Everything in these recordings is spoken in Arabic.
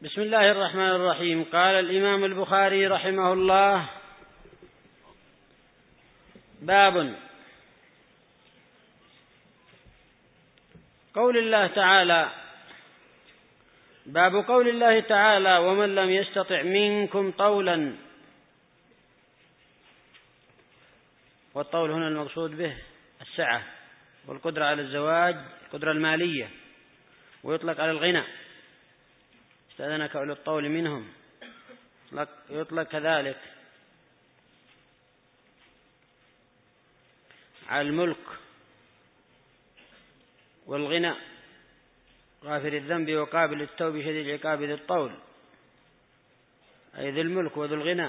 بسم الله الرحمن الرحيم. قال الإمام البخاري رحمه الله: باب قول الله تعالى باب قول الله تعالى: ومن لم يستطع منكم طولا. والطول هنا المقصود به السعة والقدرة على الزواج، القدرة المالية، ويطلق على الغنى. استأذنك أولو الطول منهم، يطلق كذلك على الملك والغنى، غافر الذنب وقابل التوب شديد العقاب ذي الطول، أي ذي الملك وذو الغنى.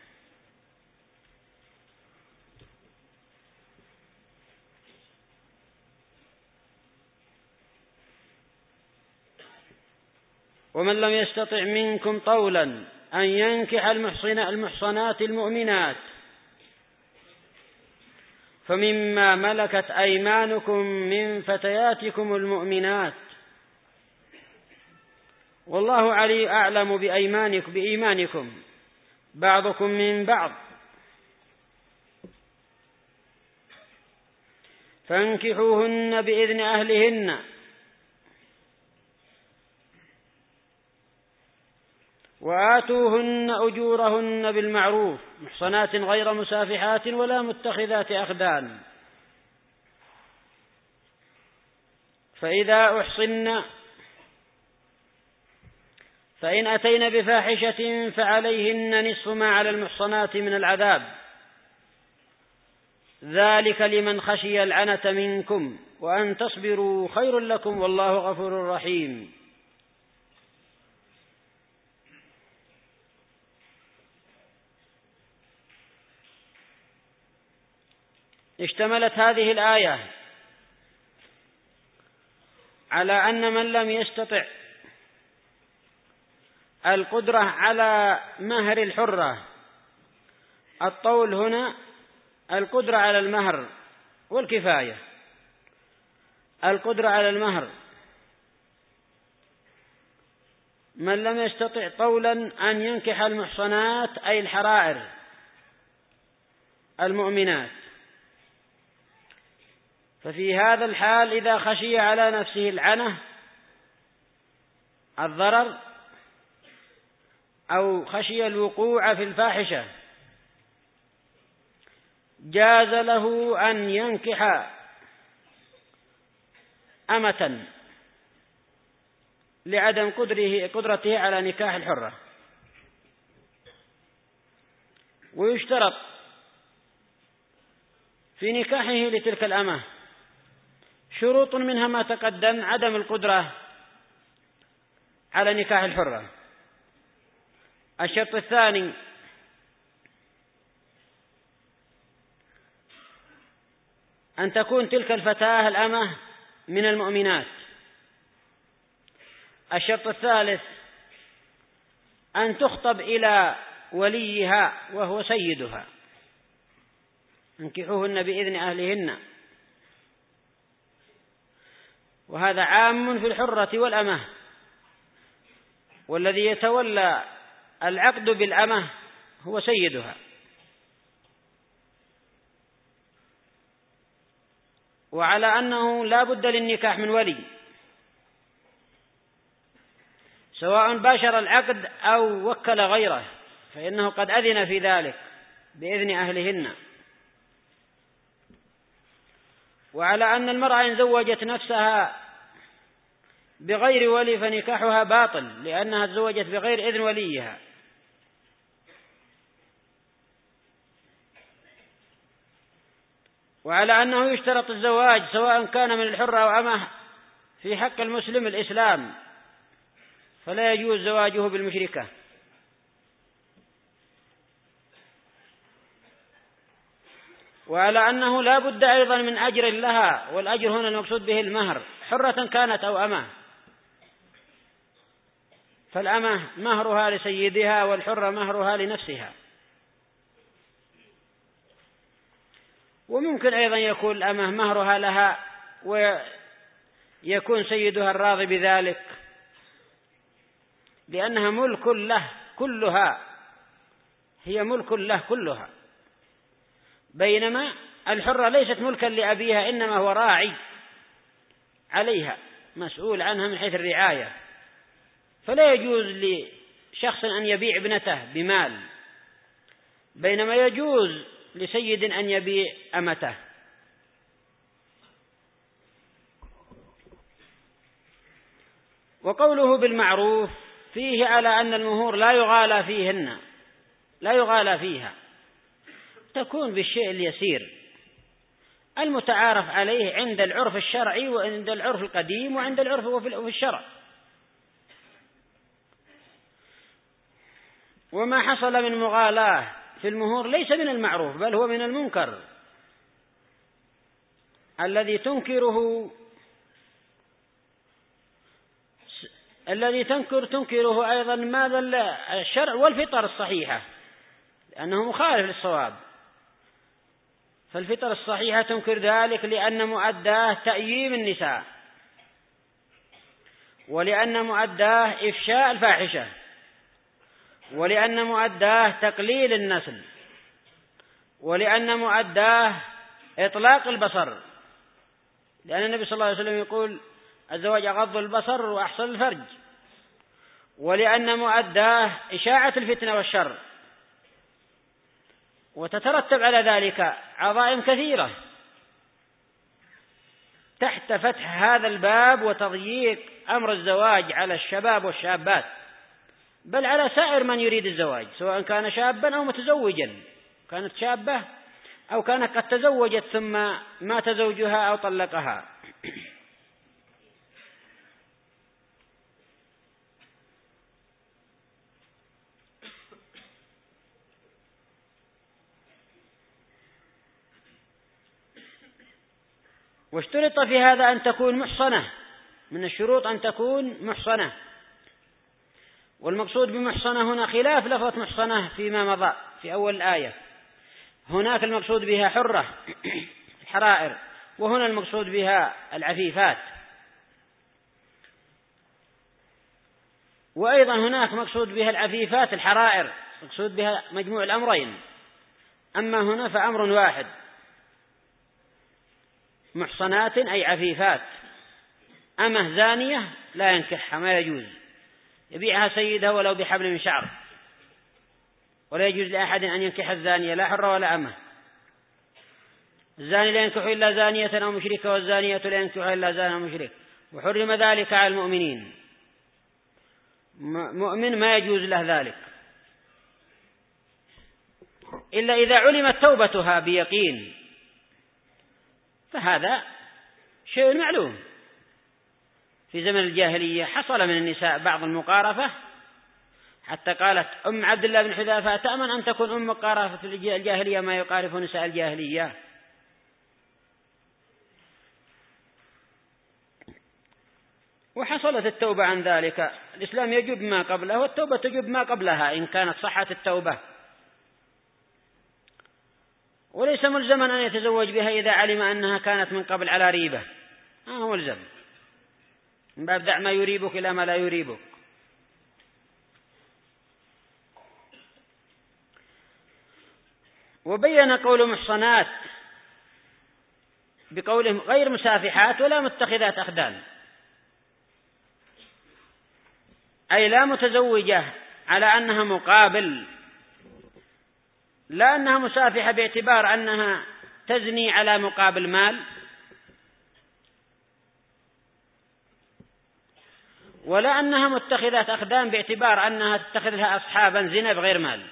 ومن لم يستطع منكم طولا أن ينكح المحصنات المؤمنات فمما ملكت أيمانكم من فتياتكم المؤمنات، والله علي أعلم بإيمانكم بعضكم من بعض، فانكحوهن بإذن أهلهن وآتوهن أجورهن بالمعروف محصنات غير مسافحات ولا متخذات أخدان، فإذا أحصن فإن أتين بفاحشة فعليهن نصف ما على المحصنات من العذاب، ذلك لمن خشي العنة منكم، وأن تصبروا خير لكم والله غفور رحيم. اشتملت هذه الآية على أن من لم يستطع القدرة على مهر الحرة، الطول هنا القدرة على المهر والكفاية. القدرة على المهر، من لم يستطع طولا أن ينكح المحصنات أي الحرائر المؤمنات، ففي هذا الحال إذا خشي على نفسه العنة، الضرر، أو خشي الوقوع في الفاحشة، جاز له أن ينكح أمة لعدم قدرته على نكاح الحرة. ويشترط في نكاحه لتلك الأمة شروط، منها ما تقدم: عدم القدرة على نكاح الحرة. الشرط الثاني أن تكون تلك الفتاة الأمة من المؤمنات. الشرط الثالث أن تخطب إلى وليها وهو سيدها، انكحوهن بإذن أهلهن. وهذا عام في الحرة والأمة، والذي يتولى العقد بالأمة هو سيدها. وعلى أنه لا بد للنكاح من ولي، سواء باشر العقد أو وكل غيره، فإنه قد أذن في ذلك بإذن أهلهن. وعلى أن المرأة إن زوجت نفسها بغير ولي فنكاحها باطل، لأنها تزوجت بغير إذن وليها. وعلى أنه يشترط الزواج سواء كان من الحرة أو أمه في حق المسلم الإسلام، فلا يجوز زواجه بالمشركة. وعلى أنه لا بد أيضا من أجر لها، والأجر هنا المقصود به المهر، حرة كانت أو أمه، فالأمة مهرها لسيدها والحرة مهرها لنفسها. وممكن أيضا يكون الأمة مهرها لها ويكون سيدها الراضي بذلك، لأنها ملك له كلها، هي ملك له كلها، بينما الحرة ليست ملكا لأبيها، إنما هو راعي عليها مسؤول عنها من حيث الرعاية، فلا يجوز لشخص أن يبيع ابنته بمال، بينما يجوز لسيد أن يبيع أمته. وقوله بالمعروف فيه على أن المهور لا يغالى فيها، تكون بالشيء اليسير المتعارف عليه عند العرف الشرعي وعند العرف القديم وعند العرف وفي الشرع. وما حصل من مغالاة في المهور ليس من المعروف، بل هو من المنكر الذي تنكره أيضا ماذا الشرع والفطر الصحيحة، لأنه مخالف للصواب. فالفطر الصحيحة تنكر ذلك لأن مؤداه تأييم النساء، ولأن مؤداه إفشاء الفاحشة، ولأن مؤداه تقليل النسل، ولأن مؤداه إطلاق البصر، لأن النبي صلى الله عليه وسلم يقول الزواج أغض البصر وأحصن الفرج، ولأن مؤداه إشاعة الفتنة والشر، وتترتب على ذلك عظائم كثيرة تحت فتح هذا الباب وتضييق أمر الزواج على الشباب والشابات، بل على سائر من يريد الزواج، سواء كان شابا أو متزوجا، كانت شابة أو كانت قد تزوجت ثم مات زوجها أو طلقها. واشترط في هذا أن تكون محصنة، من الشروط أن تكون محصنة، والمقصود بمحصنة هنا خلاف لفظة محصنة فيما مضى في أول الآية، هناك المقصود بها حرة الحرائر، وهنا المقصود بها العفيفات، وأيضا هناك مقصود بها العفيفات الحرائر، مقصود بها مجموع الأمرين، أما هنا فأمر واحد، محصنات أي عفيفات، أمه زانية لا ينكحها، ما يجوز، يبيعها سيدها ولو بحبل من شعر، ولا يجوز لأحد أن ينكح الزانية لا حرة ولا أمه، الزاني لا ينكح إلا زانية أو مشركة، والزانية لا ينكح إلا زان أو مشرك، وحرم ذلك على المؤمنين، مؤمن ما يجوز له ذلك إلا إذا علمت توبتها بيقين، فهذا شيء معلوم. في زمن الجاهلية حصل من النساء بعض المقارفة، حتى قالت أم عبد الله بن حذافة تأمن أن تكون أم مقارفة في الجاهلية ما يقارف نساء الجاهلية. وحصلت التوبة عن ذلك، الإسلام يجب ما قبله والتوبة تجب ما قبلها إن كانت صحت التوبة، وليس ملزما أن يتزوج بها إذا علم أنها كانت من قبل على ريبة، هو ملزم، من باب دع ما يريبك إلى ما لا يريبك. وبين قول محصنات بقولهم غير مسافحات ولا متخذات أخدان، أي لا متزوجة على أنها مقابل، لا أنها مسافحة باعتبار أنها تزني على مقابل مال، ولا أنها متخذات أخدان باعتبار أنها تتخذ لها أصحابا زنا بغير مال،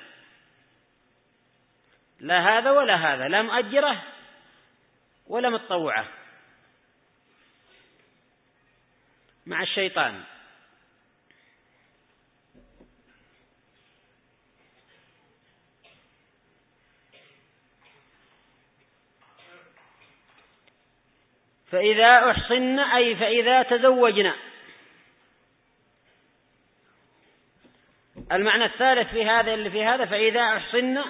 لا هذا ولا هذا، لا مؤجرة ولا متطوعة مع الشيطان. فإذا أحصن أي فإذا تزوجنا. المعنى الثالث في هذا فإذا أحصن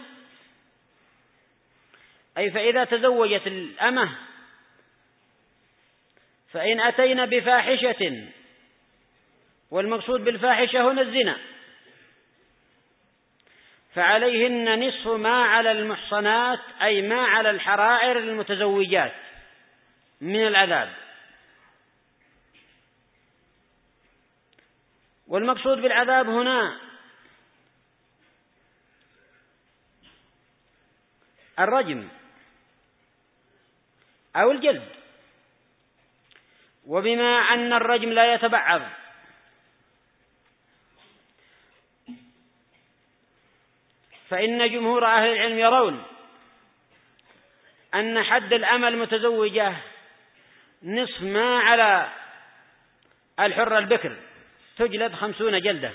أي فإذا تزوجت الأمة، فإن أتينا بفاحشة والمقصود بالفاحشة هنا الزنا، فعليهن نصف ما على المحصنات، أي ما على الحرائر المتزوجات من العذاب. والمقصود بالعذاب هنا الرجم أو الجلد، وبما أن الرجم لا يتبعض فإن جمهور أهل العلم يرون أن حد الأمة المتزوجة نصف ما على الحر البكر، تجلد 50 جلدة.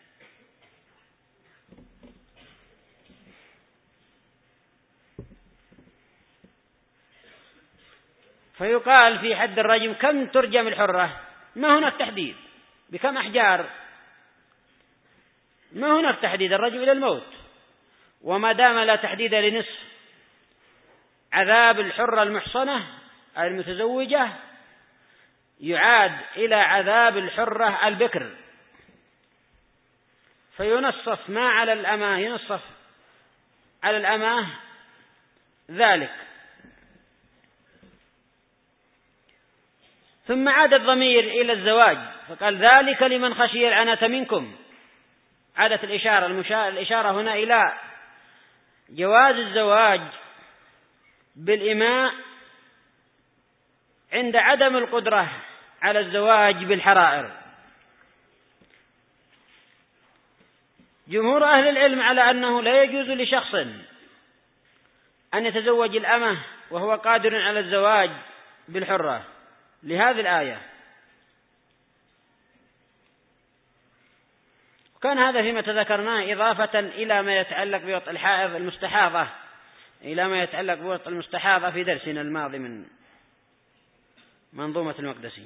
فيقال في حد الرجم كم ترجم الحرة؟ ما هناك تحديد بكم أحجار، ما هناك تحديد، الرجم إلى الموت. وما دام لا تحديد لنصف، عذاب الحرة المحصنة المتزوجة يعاد إلى عذاب الحرة البكر، فينصف ما على الأماه، ينصف على الأماه ذلك. ثم عاد الضمير إلى الزواج فقال ذلك لمن خشي العنة منكم. عادت الإشارة هنا إلى جواز الزواج بالإماء عند عدم القدرة على الزواج بالحرائر. جمهور أهل العلم على أنه لا يجوز لشخص أن يتزوج الأمة وهو قادر على الزواج بالحرة لهذه الآية. كان هذا فيما تذكرناه إضافة إلى ما يتعلق بوطء الحائض المستحاضة، إلى ما يتعلق بوطء المستحاضة في درسنا الماضي من منظومة المقدسي،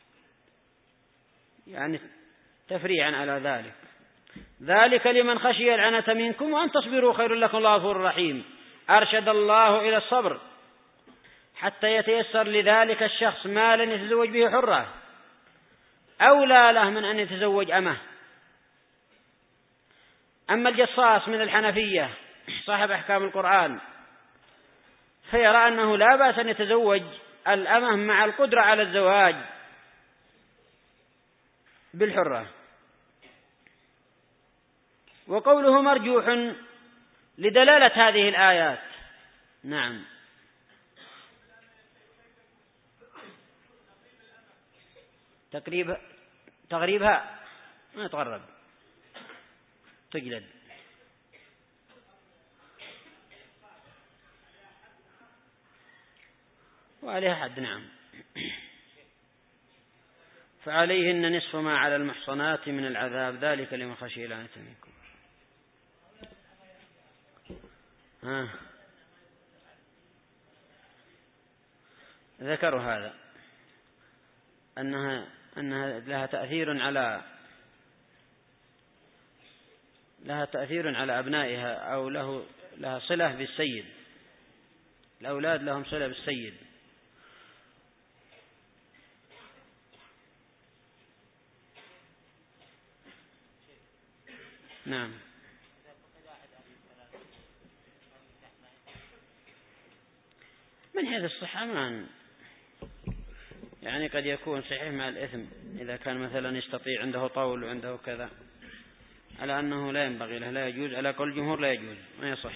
يعني تفريعا على ذلك. ذلك لمن خشي العنة منكم وأن تصبروا خير لكم الله غفور رحيم. أرشد الله إلى الصبر حتى يتيسر لذلك الشخص مالا يتزوج به حرة، أولى له من أن يتزوج أمه. أما الجصاص من الحنفية صاحب أحكام القرآن فيرى أنه لا بأس أن يتزوج الأمة مع القدرة على الزواج بالحرة. وقوله مرجوح لدلالة هذه الآيات. نعم. تقريبها ما تقرب تجلد. وعليها حد. نعم. فعليهن نصف ما على المحصنات من العذاب ذلك لمن خشي العنة منكم. ذكروا هذا أنها لها تأثير على أبنائها، أو لها صلة بالسيد، الأولاد لهم صلة بالسيد. نعم. من حيث الصحة يعني قد يكون صحيح مع الإثم إذا كان مثلا يستطيع، عنده طول وعنده كذا، على أنه لا ينبغي له، لا يجوز، على قول الجمهور لا يجوز، ما يصح.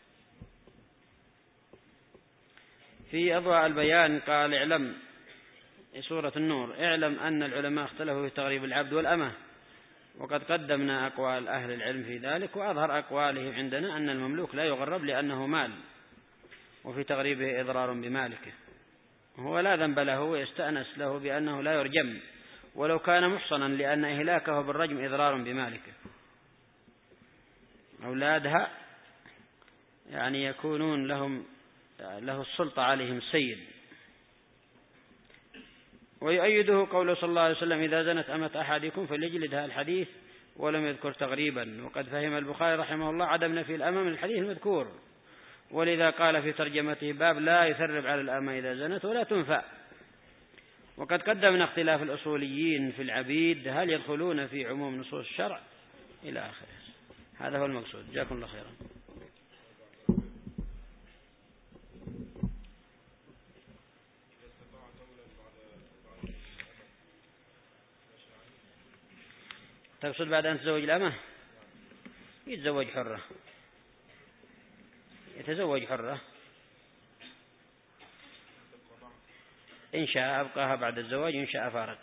في أضواء البيان قال اعلم، سورة النور، اعلم أن العلماء اختلفوا في تغريب العبد والأمة، وقد قدمنا أقوال أهل العلم في ذلك، وأظهر أقوالهم عندنا أن المملوك لا يغرب لأنه مال، وفي تغريبه إضرار بمالكه، هو لا ذنب له ويستأنس له بأنه لا يرجم ولو كان محصنا، لأن إهلاكه بالرجم إضرار بمالكه. أولادها يعني يكونون له السلطة عليهم السيد. ويؤيده قوله صلى الله عليه وسلم إذا زنت أمة أحدكم فليجلدها، الحديث ولم يذكر تغريبا. وقد فهم البخاري رحمه الله عدم نفي الأمة من الحديث المذكور، ولذا قال في ترجمته باب لا يثرب على الأمة إذا زنت ولا تنفع. وقد قدمنا اختلاف الأصوليين في العبيد هل يدخلون في عموم نصوص الشرع إلى آخره. هذا هو المقصود. جزاكم الله خيرا. تقصد بعد أن تزوج الأمة؟ يتزوج حرة، يتزوج حرة، إن شاء أبقاها بعد الزواج، إن شاء فارق.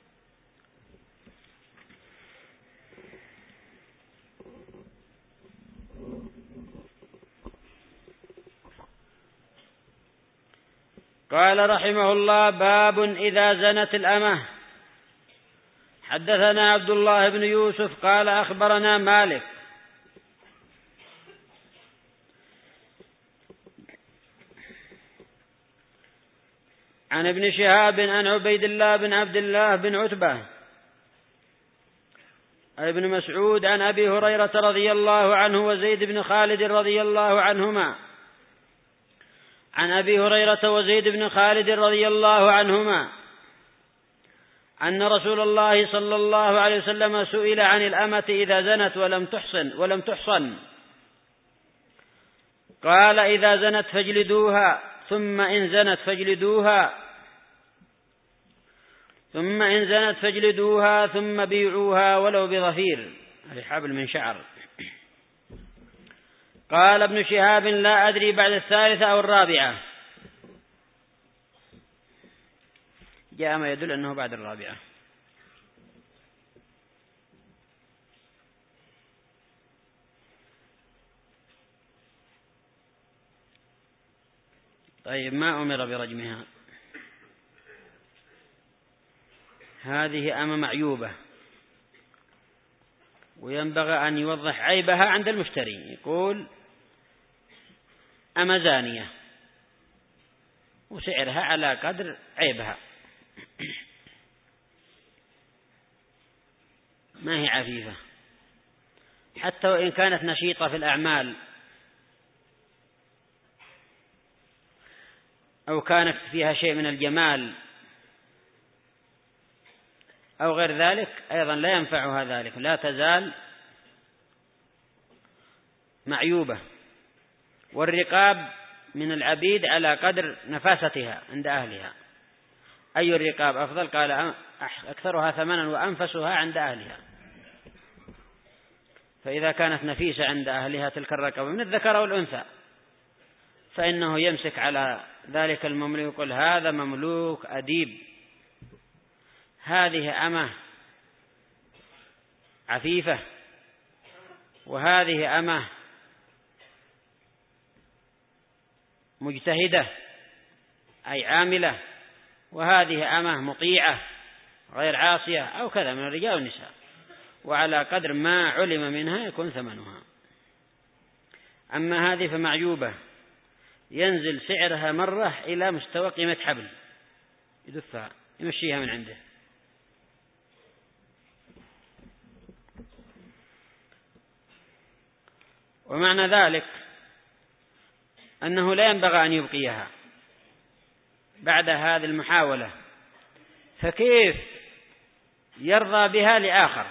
قال رحمه الله: باب إذا زنت الأمة. حدثنا عبد الله بن يوسف قال أخبرنا مالك عن ابن شهاب عن عبيد الله بن عبد الله بن عتبة ابن مسعود عن أبي هريرة رضي الله عنه وزيد بن خالد رضي الله عنهما عن أبي هريرة وزيد بن خالد رضي الله عنهما أن رسول الله صلى الله عليه وسلم سئل عن الأمة إذا زنت ولم تحصن قال: إذا زنت فاجلدوها، ثم إن زنت فاجلدوها ثم بيعوها ولو بظفير، هذه حبل من شعر. قال ابن شهاب: لا أدري بعد الثالثة أو الرابعة. جاء ما يدل أنه بعد الرابعة. طيب، ما أمر برجمها؟ هذه أمة معيوبة، وينبغي أن يوضح عيبها عند المشتري. يقول: أمة زانية، وسعرها على قدر عيبها، ما هي عفيفة، حتى وإن كانت نشيطة في الأعمال أو كانت فيها شيء من الجمال أو غير ذلك، أيضا لا ينفعها ذلك، لا تزال معيوبة. والرقاب من العبيد على قدر نفاستها عند أهلها. أي الرقاب أفضل؟ قال: أكثرها ثمنا وأنفسها عند أهلها. فإذا كانت نفيسة عند أهلها تلك الرقبة من الذكر والأنثى، فإنه يمسك على ذلك المملوك يقول: هذا مملوك أديب، هذه أمة عفيفة، وهذه أمة مجتهدة أي عاملة، وهذه أمة مطيعة غير عاصية، أو كذا من الرجال والنساء، وعلى قدر ما علم منها يكون ثمنها. أما هذه فمعيوبة، ينزل سعرها مرة إلى مستوى قيمة حبل، يدفها يمشيها من عنده. ومعنى ذلك أنه لا ينبغي أن يبقيها بعد هذه المحاولة، فكيف يرضى بها لآخر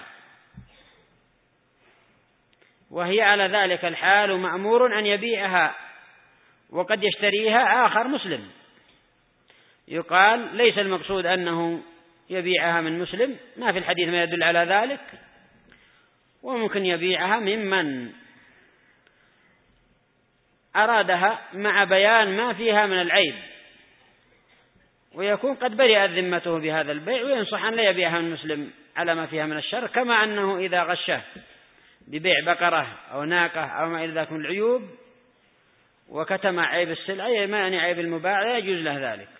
وهي على ذلك الحال مأمور أن يبيعها، وقد يشتريها آخر مسلم؟ يقال: ليس المقصود أنه يبيعها من مسلم، ما في الحديث ما يدل على ذلك، وممكن يبيعها ممن أرادها مع بيان ما فيها من العيب، ويكون قد برئت ذمته بهذا البيع، وينصح أن لا يبيعها من مسلم على ما فيها من الشر. كما أنه إذا غشه ببيع بقرة أو ناقة أو ما إلى ذلك من العيوب وكتم عيب السلعة، ما يعني عيب المباع، لا يجوز له ذلك.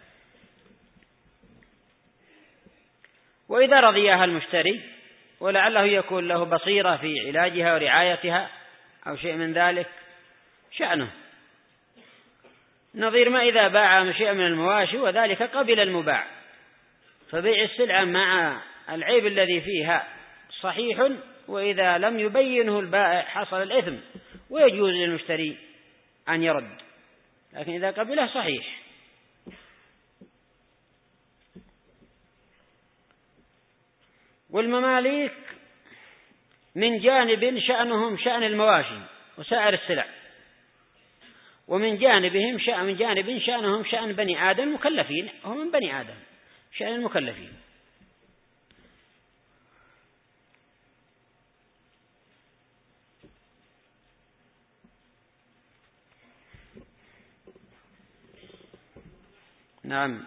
وإذا رضيها المشتري ولعله يكون له بصيرة في علاجها ورعايتها أو شيء من ذلك، شأنه. نظير ما إذا باع شيء من المواشي وذلك قبل المباع، فبيع السلعة مع العيب الذي فيها صحيح، وإذا لم يبينه البائع حصل الإثم، ويجوز للمشتري أن يرد، لكن إذا قبله صحيح. والمماليك من جانب شأنهم شأن المواشي وسائر السلع، ومن جانبهم شأنهم شأن بني آدم المكلفين، هم من بني آدم شأن المكلفين. نعم.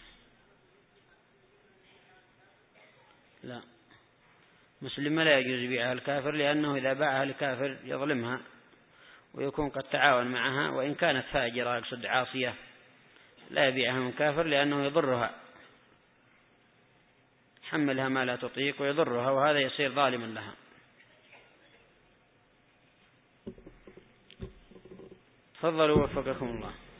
لا، مسلمة لا يجوز بيعها الكافر، لأنه إذا باعها الكافر يظلمها ويكون قد تعاون معها، وإن كانت فاجرة يقصد عاصية لا يبيعها من كافر، لأنه يضرها، حملها ما لا تطيق ويضرها، وهذا يصير ظالما لها. تفضلوا وفقكم الله.